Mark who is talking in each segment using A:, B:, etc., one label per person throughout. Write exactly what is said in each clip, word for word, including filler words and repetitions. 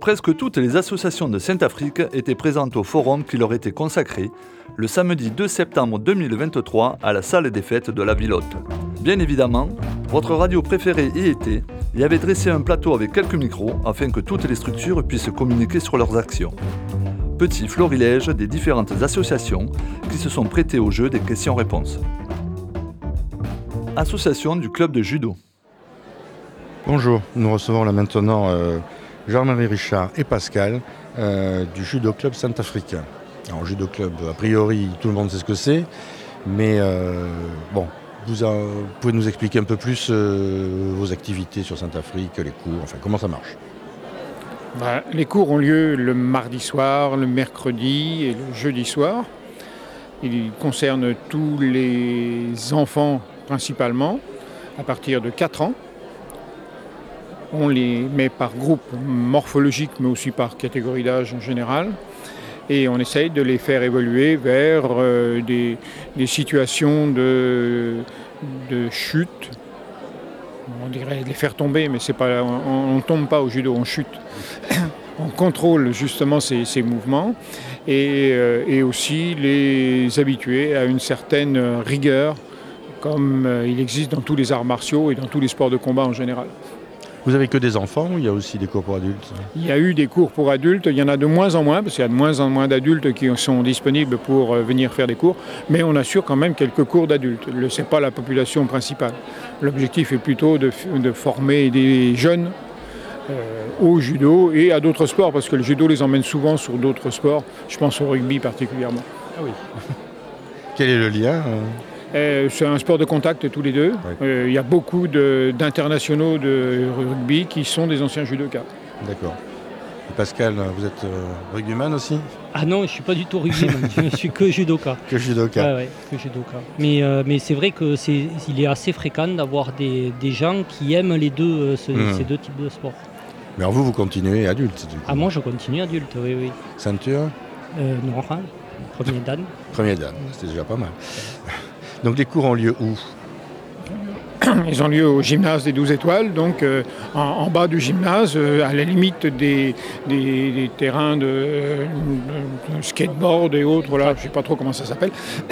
A: Presque toutes les associations de Saint-Afrique étaient présentes au forum qui leur était consacré le samedi deux septembre deux mille vingt-trois à la salle des fêtes de la Ville Haute. Bien évidemment, votre radio préférée y était et avait dressé un plateau avec quelques micros afin que toutes les structures puissent communiquer sur leurs actions. Petit florilège des différentes associations qui se sont prêtées au jeu des questions-réponses. Association du club de judo.
B: Bonjour, nous recevons là maintenant euh, Jean-Marie Richard et Pascal euh, du judo club Saint-Africain. Alors judo club, a priori tout le monde sait ce que c'est, mais euh, bon, vous, a, vous pouvez nous expliquer un peu plus euh, vos activités sur Saint-Afrique, les cours, enfin comment ça marche?
C: Bah, les cours ont lieu le mardi soir, le mercredi et le jeudi soir. Ils concernent tous les enfants principalement, à partir de quatre ans. On les met par groupe morphologique, mais aussi par catégorie d'âge en général. Et on essaye de les faire évoluer vers euh, des, des situations de, de chute. On dirait les faire tomber, mais c'est pas, on ne tombe pas au judo, on chute. On contrôle justement ces, ces mouvements et, euh, et aussi les habituer à une certaine rigueur, comme euh, il existe dans tous les arts martiaux et dans tous les sports de combat en général.
B: Vous avez que des enfants ou il y a aussi des cours pour adultes?
C: Il y a eu des cours pour adultes, il y en a de moins en moins, parce qu'il y a de moins en moins d'adultes qui sont disponibles pour venir faire des cours, mais on assure quand même quelques cours d'adultes. Ce n'est pas la population principale. L'objectif est plutôt de, de former des jeunes euh, au judo et à d'autres sports, parce que le judo les emmène souvent sur d'autres sports, je pense au rugby particulièrement.
B: Ah oui. Quel est le lien?
C: Euh, c'est un sport de contact tous les deux.
B: Oui.
C: Euh, il y a beaucoup de, d'internationaux de rugby qui sont des anciens judokas.
B: D'accord. Et Pascal, vous êtes euh, rugbyman aussi?
D: Ah non, je ne suis pas du tout rugbyman, je ne suis que judoka.
B: Que judoka.
D: Ah ouais, que judoka. Mais, euh, mais c'est vrai qu'il est assez fréquent d'avoir des, des gens qui aiment les deux, euh, ce, mmh. ces deux types de sports.
B: Mais alors vous, vous continuez adulte du coup?
D: Ah moi je continue adulte, oui, oui.
B: Ceinture?
D: euh, Non, hein, premier dan.
B: Premier dan, c'était déjà pas mal. Donc les cours ont lieu où?
C: Ils ont lieu au gymnase des douze étoiles, donc euh, en, en bas du gymnase, euh, à la limite des, des, des terrains de, de skateboard et autres, là, je ne sais pas trop comment ça s'appelle.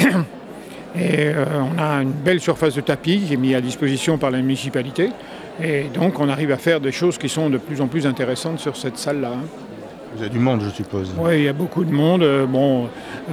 C: Et euh, on a une belle surface de tapis qui est mise à disposition par la municipalité. Et donc on arrive à faire des choses qui sont de plus en plus intéressantes sur cette salle-là.
B: Vous avez du monde, je suppose.
C: Oui, il y a beaucoup de monde. Bon,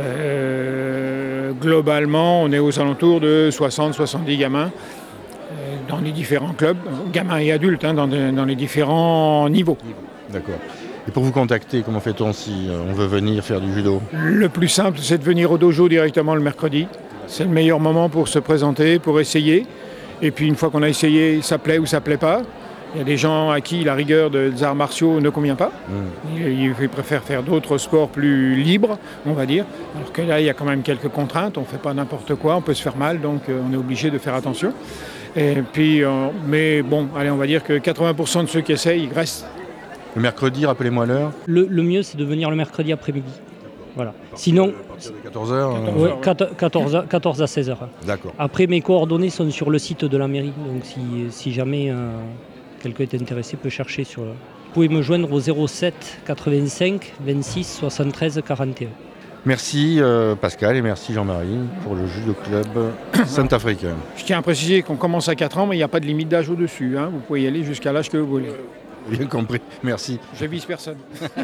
C: euh, globalement, on est aux alentours de soixante à soixante-dix gamins euh, dans les différents clubs, gamins et adultes, hein, dans, de, dans les différents niveaux.
B: D'accord. Et pour vous contacter, comment fait-on si on veut venir faire du judo?
C: Le plus simple, c'est de venir au dojo directement le mercredi. C'est le meilleur moment pour se présenter, pour essayer. Et puis une fois qu'on a essayé, ça plaît ou ça plaît pas. Il y a des gens à qui la rigueur des arts martiaux ne convient pas. Mmh. Ils, ils préfèrent faire d'autres sports plus libres, on va dire. Alors que là, il y a quand même quelques contraintes. On ne fait pas n'importe quoi, on peut se faire mal, donc euh, on est obligé de faire attention. Et puis, euh, mais bon, allez, on va dire que quatre-vingts pour cent de ceux qui essayent, ils restent.
B: Le mercredi, rappelez-moi l'heure.
D: Le, le mieux, c'est de venir le mercredi après-midi. Voilà. Sinon,
B: à partir de quatorze heures,
D: ouais, quatorze, quatorze à seize heures.
B: D'accord.
D: Après, mes coordonnées sont sur le site de la mairie. Donc si, si jamais euh, quelqu'un est intéressé, peut chercher sur... Vous pouvez me joindre au zéro sept quatre-vingt-cinq vingt-six soixante-treize quarante et un.
B: Merci euh, Pascal et merci Jean-Marie pour le judo club Saint-Africain.
C: Je tiens à préciser qu'on commence à quatre ans, mais il n'y a pas de limite d'âge au-dessus. Hein. Vous pouvez y aller jusqu'à l'âge que vous voulez.
B: Bien compris, merci.
C: Je vise personne.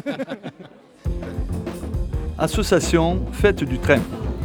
A: Association Fête du Train.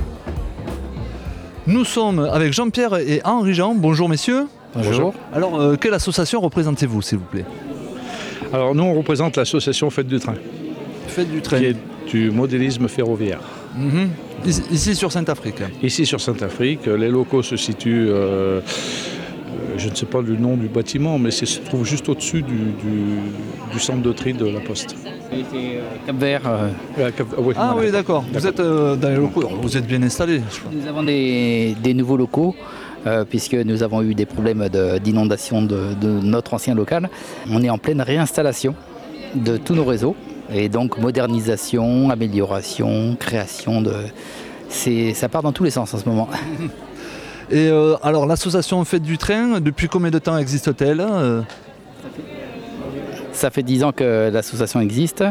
A: Nous sommes avec Jean-Pierre et Henri-Jean. Bonjour messieurs.
E: Bonjour.
A: Alors, euh, quelle association représentez-vous, s'il vous plaît?
E: Alors, nous, on représente l'association Fête du Train.
A: Fête du Train.
E: Qui est du modélisme ferroviaire.
A: Mmh. Ici, ici sur Saint-Afrique.
E: Ici sur Saint-Afrique. Les locaux se situent, euh, je ne sais pas le nom du bâtiment, mais c'est, se trouve juste au-dessus du, du, du centre de tri de la Poste.
F: C'est Cap-Vert.
E: Euh... Cap... Ah oui,
A: ah,
E: voilà.
A: oui d'accord.
E: d'accord.
A: Vous êtes euh, dans les locaux, vous êtes bien installés.
F: Nous avons des, des nouveaux locaux. Euh, puisque nous avons eu des problèmes de, d'inondation de, de notre ancien local. On est en pleine réinstallation de tous nos réseaux, et donc modernisation, amélioration, création, de... C'est, ça part dans tous les sens en ce moment.
A: Et euh, alors l'association Fête du Train, depuis combien de temps existe-t-elle? euh...
F: Ça ça fait dix ans que l'association existe.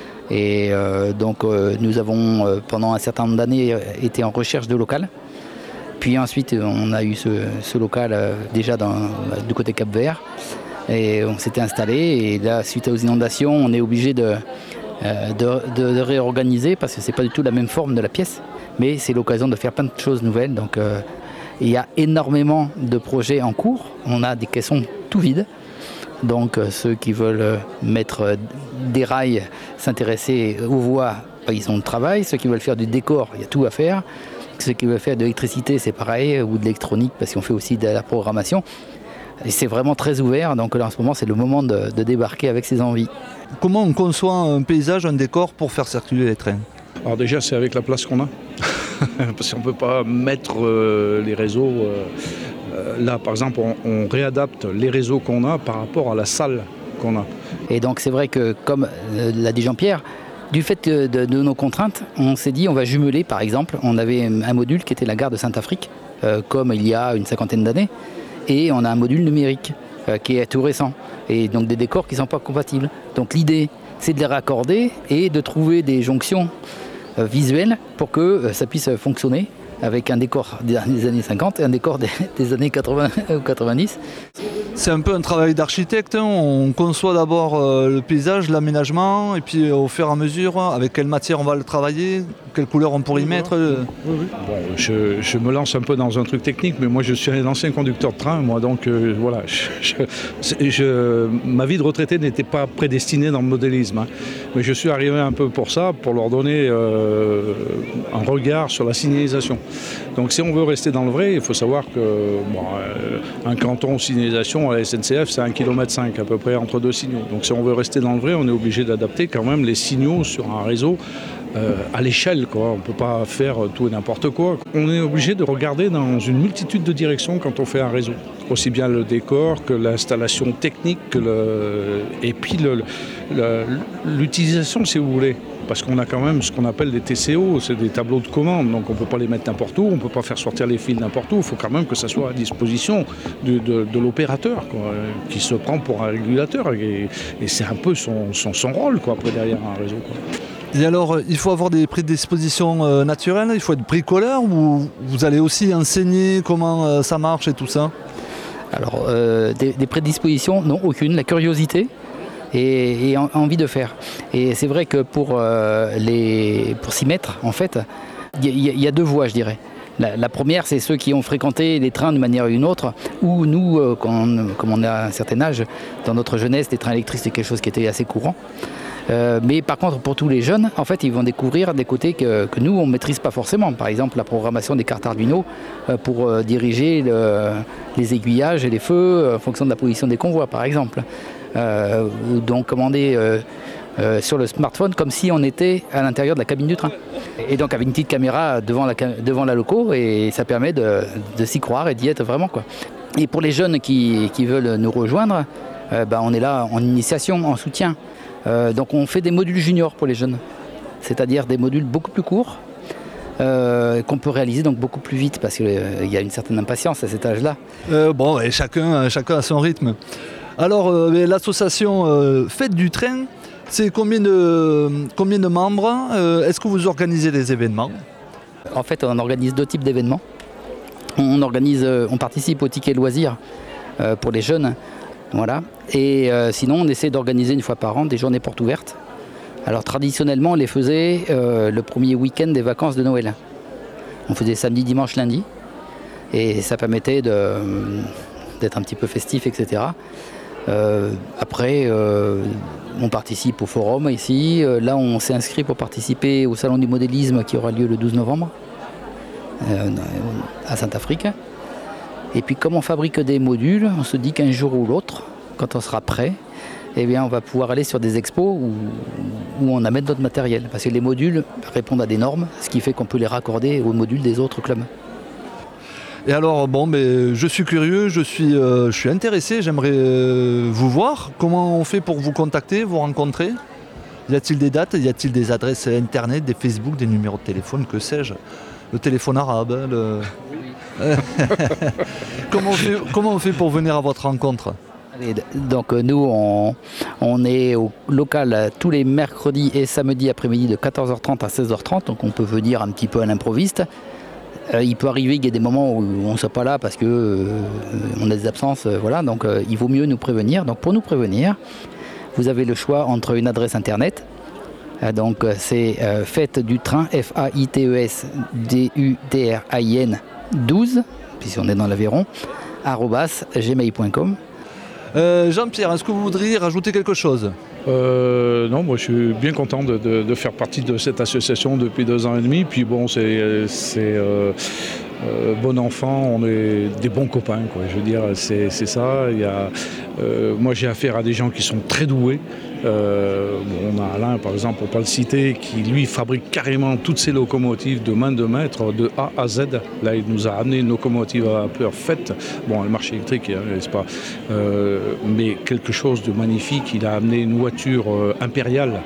F: Et euh, donc euh, nous avons euh, pendant un certain nombre d'années été en recherche de local. Puis ensuite on a eu ce, ce local euh, déjà dans, du côté Cap-Vert. Et on s'était installé. Et là, suite aux inondations, on est obligé de, euh, de, de, de réorganiser parce que c'est pas du tout la même forme de la pièce. Mais c'est l'occasion de faire plein de choses nouvelles. Donc euh, il y a énormément de projets en cours. On a des caissons tout vides. Donc euh, ceux qui veulent euh, mettre euh, des rails, s'intéresser aux voies, bah, ils ont le travail. Ceux qui veulent faire du décor, il y a tout à faire. Ceux qui veulent faire de l'électricité, c'est pareil, ou de l'électronique, parce qu'on fait aussi de la programmation. Et c'est vraiment très ouvert, donc là en ce moment c'est le moment de, de débarquer avec ses envies.
A: Comment on conçoit un paysage, un décor pour faire circuler les trains?
E: Alors déjà c'est avec la place qu'on a, parce qu'on ne peut pas mettre euh, les réseaux... Euh, euh, là par exemple on, on réadapte les réseaux qu'on a par rapport à la salle qu'on a.
F: Et donc c'est vrai que comme euh, l'a dit Jean-Pierre, du fait de, de, de nos contraintes, on s'est dit on va jumeler par exemple, on avait un module qui était la gare de Saint-Afrique, euh, comme il y a une cinquantaine d'années. Et on a un module numérique euh, qui est tout récent. Et donc des décors qui ne sont pas compatibles. Donc l'idée, c'est de les raccorder et de trouver des jonctions euh, visuelles pour que euh, ça puisse fonctionner avec un décor des années cinquante et un décor des, des années quatre-vingts ou quatre-vingt-dix.
A: C'est un peu un travail d'architecte. Hein. On conçoit d'abord euh, le paysage, l'aménagement, et puis euh, au fur et à mesure, avec quelle matière on va le travailler, quelle couleur on pourrait y mettre. Euh...
E: Oui, oui. Bon, je, je me lance un peu dans un truc technique, mais moi je suis un ancien conducteur de train, moi donc euh, voilà. Je, je, je, ma vie de retraité n'était pas prédestinée dans le modélisme, hein. Mais je suis arrivé un peu pour ça, pour leur donner euh, un regard sur la signalisation. Donc si on veut rester dans le vrai, il faut savoir que bon, euh, un canton signalisation à la S N C F, c'est un kilomètre cinq à peu près entre deux signaux. Donc si on veut rester dans le vrai, on est obligé d'adapter quand même les signaux sur un réseau euh, à l'échelle, quoi. On ne peut pas faire tout et n'importe quoi. On est obligé de regarder dans une multitude de directions quand on fait un réseau. Aussi bien le décor que l'installation technique, que le... et puis le, le, l'utilisation, si vous voulez. Parce qu'on a quand même ce qu'on appelle des T C O, c'est des tableaux de commande, donc on ne peut pas les mettre n'importe où, on ne peut pas faire sortir les fils n'importe où, il faut quand même que ça soit à disposition de, de, de l'opérateur, quoi, qui se prend pour un régulateur, et, et c'est un peu son, son, son rôle, quoi, après derrière un réseau, quoi.
A: Et alors, il faut avoir des prédispositions euh, naturelles, il faut être bricoleur, ou vous allez aussi enseigner comment euh, ça marche et tout ça?
F: Alors, euh, des, des prédispositions, non, aucune, la curiosité. Et, et en, envie de faire. Et c'est vrai que pour, euh, les, pour s'y mettre, en fait, il y, y, y a deux voies, je dirais. La, la première, c'est ceux qui ont fréquenté les trains d'une manière ou d'une autre, ou nous, euh, quand on, comme on a un certain âge, dans notre jeunesse, les trains électriques, c'est quelque chose qui était assez courant. Euh, mais par contre, pour tous les jeunes, en fait, ils vont découvrir des côtés que, que nous, on ne maîtrise pas forcément. Par exemple, la programmation des cartes Arduino euh, pour euh, diriger le, les aiguillages et les feux euh, en fonction de la position des convois, par exemple. Euh, ou donc commander euh, euh, sur le smartphone comme si on était à l'intérieur de la cabine du train. Et donc avec une petite caméra devant la, devant la loco, et ça permet de, de s'y croire et d'y être vraiment, quoi. Et pour les jeunes qui, qui veulent nous rejoindre, euh, ben on est là en initiation, en soutien. Euh, donc on fait des modules juniors pour les jeunes, c'est-à-dire des modules beaucoup plus courts, Euh, qu'on peut réaliser donc beaucoup plus vite parce qu'il euh, y a une certaine impatience à cet âge-là.
A: Euh, bon, et chacun, chacun a son rythme. Alors, euh, l'association euh, Fête du Train, c'est combien de, combien de membres? euh, Est-ce que vous organisez des événements?
F: En fait, on organise deux types d'événements. On, organise, on participe au ticket loisirs euh, pour les jeunes. Voilà. Et euh, sinon, on essaie d'organiser une fois par an des journées portes ouvertes. Alors traditionnellement, on les faisait euh, le premier week-end des vacances de Noël. On faisait samedi, dimanche, lundi. Et ça permettait de, d'être un petit peu festif, et cetera. Euh, après, euh, on participe au forum ici. Euh, là, on s'est inscrit pour participer au salon du modélisme qui aura lieu le douze novembre euh, à Saint-Afrique. Et puis, comme on fabrique des modules, on se dit qu'un jour ou l'autre, quand on sera prêt, eh bien, on va pouvoir aller sur des expos où, où on amène notre matériel. Parce que les modules répondent à des normes, ce qui fait qu'on peut les raccorder aux modules des autres clubs.
A: Et alors, bon, mais je suis curieux, je suis, euh, je suis intéressé, j'aimerais euh, vous voir. Comment on fait pour vous contacter, vous rencontrer? Y a-t-il des dates? Y a-t-il des adresses internet, des Facebook, des numéros de téléphone, que sais-je? Le téléphone arabe, le... comment, on fait, comment on fait pour venir à votre rencontre?
F: Et donc nous, on, on est au local tous les mercredis et samedis après-midi de quatorze heures trente à seize heures trente, donc on peut venir un petit peu à l'improviste. Euh, il peut arriver qu'il y ait des moments où on ne soit pas là parce qu'on euh, a des absences, euh, voilà, donc euh, il vaut mieux nous prévenir. Donc pour nous prévenir, vous avez le choix entre une adresse internet, euh, donc euh, c'est euh, fête du train, F A I T E S D U T R A I N douze, puisqu'on est dans l'Aveyron, arobase gmail point com.
A: Euh, Jean-Pierre, est-ce que vous voudriez rajouter quelque chose ?
E: Euh, non, moi je suis bien content de, de, de faire partie de cette association depuis deux ans et demi. Puis bon, c'est, c'est euh, euh, bon enfant, on est des bons copains, quoi. Je veux dire, c'est, c'est ça. Il y a, euh, moi j'ai affaire à des gens qui sont très doués. Euh, bon, on a Alain, par exemple, pour ne pas le citer, qui lui fabrique carrément toutes ces locomotives de main de maître, de A à Z. Là, il nous a amené une locomotive à vapeur faite. Bon, elle marche électrique, hein, n'est-ce pas, euh, mais quelque chose de magnifique. Il a amené une voiture euh, impériale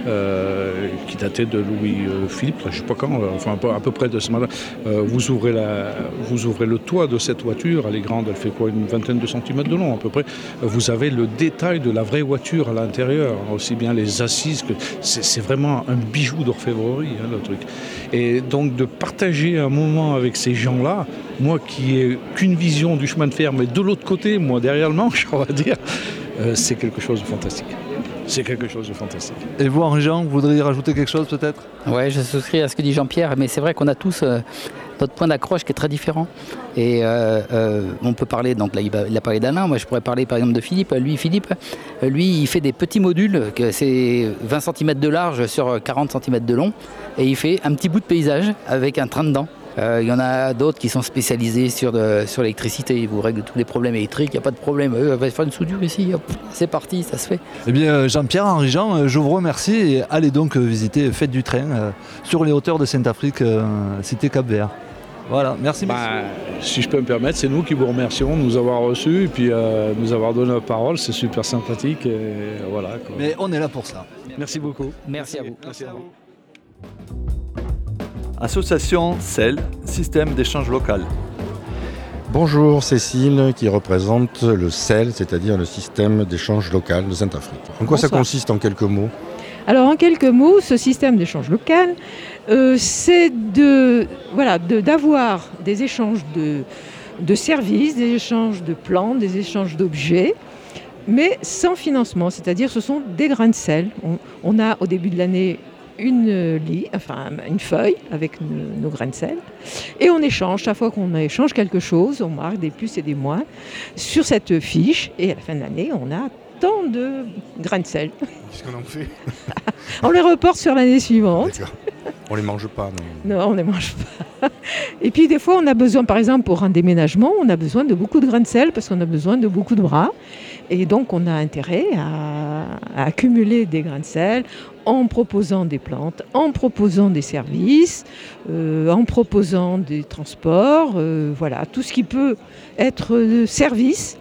E: euh, qui datait de Louis-Philippe, je ne sais pas quand, euh, enfin à peu près de ce moment-là. Euh, vous, ouvrez la, vous ouvrez le toit de cette voiture, elle est grande, elle fait quoi, une vingtaine de centimètres de long à peu près. Vous avez le détail de la vraie voiture à l'intérieur, aussi bien les assises que c'est, c'est vraiment un bijou d'orfèvrerie, hein, le truc. Et donc de partager un moment avec ces gens-là, moi qui ai qu'une vision du chemin de fer, mais de l'autre côté, moi derrière le manche, on va dire, euh, c'est quelque chose de fantastique. C'est quelque chose de fantastique.
A: Et vous, Henri-Jean, vous voudriez rajouter quelque chose peut-être ?
F: Oui, je souscris à ce que dit Jean-Pierre, mais c'est vrai qu'on a tous euh, notre point d'accroche qui est très différent. Et euh, euh, on peut parler, donc là il a parlé d'Alain, moi je pourrais parler par exemple de Philippe. Lui, Philippe, lui il fait des petits modules, que c'est vingt centimètres de large sur quarante centimètres de long, et il fait un petit bout de paysage avec un train dedans. Euh, il y en a d'autres qui sont spécialisés sur, de, sur l'électricité, ils vous règlent tous les problèmes électriques, il n'y a pas de problème, eux, on va faire une soudure ici, hop, c'est parti, ça se fait.
A: Eh bien Jean-Pierre, Henri-Jean, je vous remercie et allez donc visiter Fête du Train euh, sur les hauteurs de Saint-Afrique, euh, cité Cap-Vert. Voilà, merci.
E: Bah, si je peux me permettre, c'est nous qui vous remercions de nous avoir reçus et puis euh, nous avoir donné la parole, c'est super sympathique. Et voilà, quoi.
A: Mais on est là pour ça.
E: Merci beaucoup.
F: Merci à vous.
E: Merci à vous.
A: Association C E L, système d'échange local.
B: Bonjour Cécile, qui représente le C E L, c'est-à-dire le système d'échange local de Saint-Afrique. En quoi
G: Bonsoir.
B: Ça consiste en quelques mots ?
G: Alors en quelques mots, ce système d'échange local, euh, c'est de, voilà, de, d'avoir des échanges de, de services, des échanges de plans, des échanges d'objets, mais sans financement, c'est-à-dire ce sont des grains de sel. On, on a au début de l'année une, lit, enfin, une feuille avec nos, nos grains de sel et on échange, chaque fois qu'on échange quelque chose, on marque des plus et des moins sur cette fiche et à la fin de l'année, on a tant de grains de sel.
B: Qu'est-ce qu'on en fait ?
G: On les reporte sur l'année suivante.
B: D'accord. On les mange pas, non ?
G: Non, on ne les mange pas. Et puis des fois, on a besoin, par exemple, pour un déménagement, on a besoin de beaucoup de grains de sel parce qu'on a besoin de beaucoup de bras. Et donc, on a intérêt à, à accumuler des grains de sel en proposant des plantes, en proposant des services, euh, en proposant des transports, euh, voilà, tout ce qui peut être de service.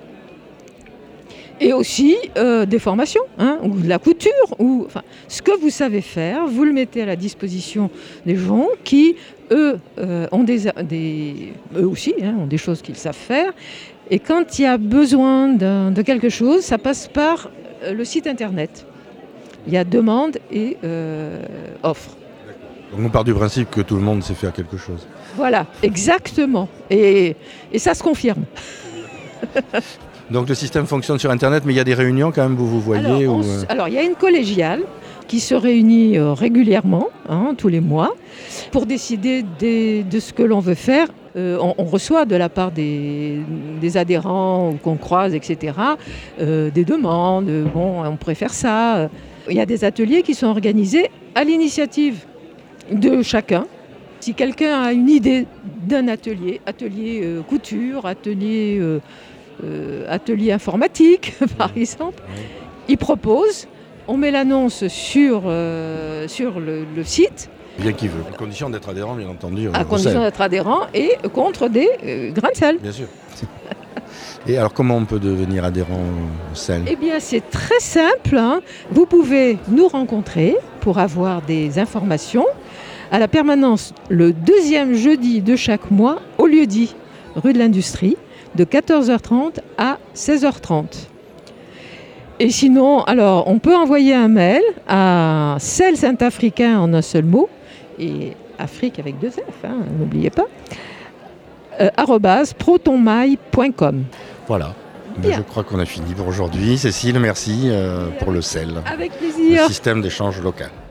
G: Et aussi euh, des formations, hein, ou de la couture, ou enfin, ce que vous savez faire, vous le mettez à la disposition des gens qui, eux, euh, ont des, des, eux aussi, hein, ont des choses qu'ils savent faire. Et quand il y a besoin d'un, de quelque chose, ça passe par le site internet. Il y a demande et euh, offre.
B: Donc on part du principe que tout le monde sait faire quelque chose.
G: Voilà, exactement. Et, et ça se confirme.
B: Donc le système fonctionne sur Internet, mais il y a des réunions quand même, vous vous voyez
G: Alors,
B: ou...
G: on, alors il y a une collégiale qui se réunit euh, régulièrement, hein, tous les mois, pour décider des, de ce que l'on veut faire. Euh, on, on reçoit de la part des, des adhérents qu'on croise, et cetera, euh, des demandes, bon, on préfère ça. Il y a des ateliers qui sont organisés à l'initiative de chacun. Si quelqu'un a une idée d'un atelier, atelier euh, couture, atelier... Euh, Euh, atelier informatique, par exemple. Il propose, on met l'annonce sur, euh, sur le, le site.
B: Bien qu'il veut, à condition d'être adhérent, bien entendu.
G: À condition d'être adhérent et contre des euh, grains de sel.
B: Bien sûr. Et alors, comment on peut devenir adhérent au C E L ?
G: Eh bien, c'est très simple, hein. Vous pouvez nous rencontrer pour avoir des informations à la permanence le deuxième jeudi de chaque mois au lieu-dit, rue de l'Industrie, de quatorze heures trente à seize heures trente. Et sinon, alors, on peut envoyer un mail à sel saint-africain en un seul mot, et Afrique avec deux F, hein, n'oubliez pas, euh, arobase protonmail point com.
B: Voilà. Ben, je crois qu'on a fini pour aujourd'hui. Cécile, merci euh, pour le sel.
G: Avec plaisir.
B: Le système d'échange local.